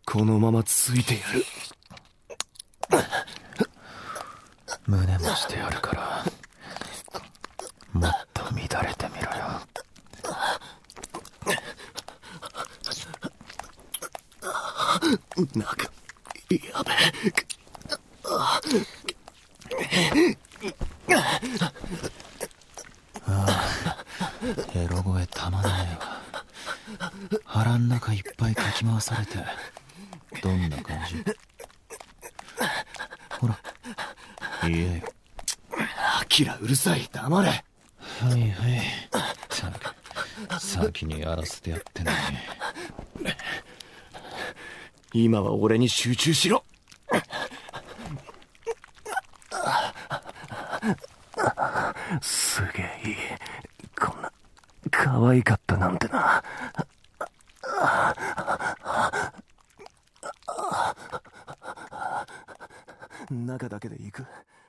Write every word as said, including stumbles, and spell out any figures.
このままついてやる。 胸もしてやるから、もっと乱れてみろよ。 なんかやべえ。 ああ、エロ声たまんねえわ。腹ん中いっぱいかき回されてどんな感じ？ほら言えよ。 アキラうるさい、黙れ。 はいはい、ったく先にやらせてやってんのに。 今は俺に集中しろ。すげえいい。こんな可愛かったなんてな。中だけで行く。